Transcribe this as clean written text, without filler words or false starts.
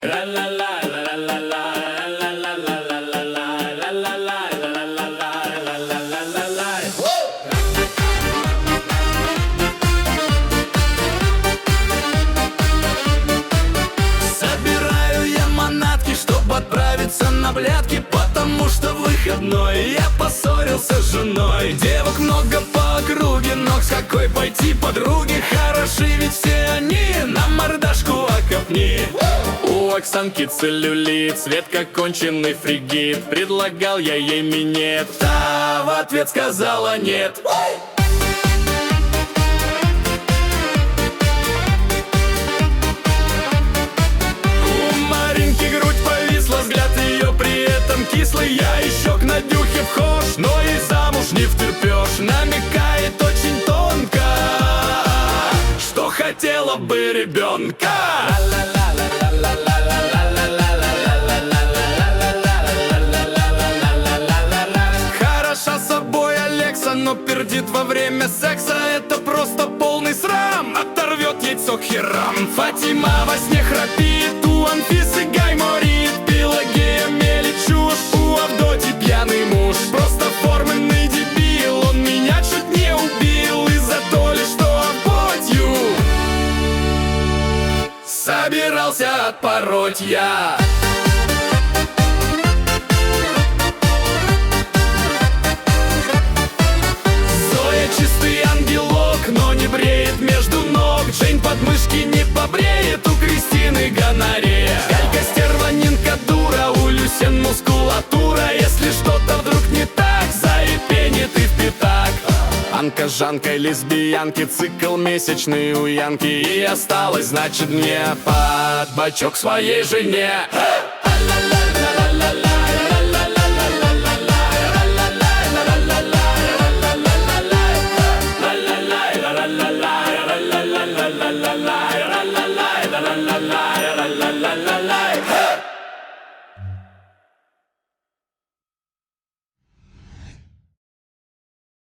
Собираю я манатки, чтоб отправиться на блядки, потому что выходной я поссорился с женой. Девок много по округе, но с какой пойти подруги? Хороши ведь все они, на мордашку окопни. У Оксанки целлюлит, цвет как конченый фригид. Предлагал я ей минет, та в ответ сказала нет. У Маринки грудь повисла, взгляд ее при этом кислый. Я еще к Надюхе вхож, но и замуж не втерпешь. Намекает очень тонко, что хотела бы ребенка. Хороша собой Алекса, но пердит во время секса. Это просто полный срам, оторвет яйцо к херам. Фатима во сне храпит, у Анфисы гайморит. Пелагея мелит чушь, у Авдотьи пьяный муж. Просто форменный дебил, он меня чуть не убил. Из-за то ли, что Авдотью собирался отпороть я. Чистый ангелок, но не бреет между ног. Джейн подмышки не побреет, у Кристины гонорея. Галька стерванинка дура, у Люсен мускулатура. Если что-то вдруг не так, заепенит и в пятак. Анка с Жанкой лесбиянки, цикл месячный у Янки. И осталось, значит, мне под бочок своей жене.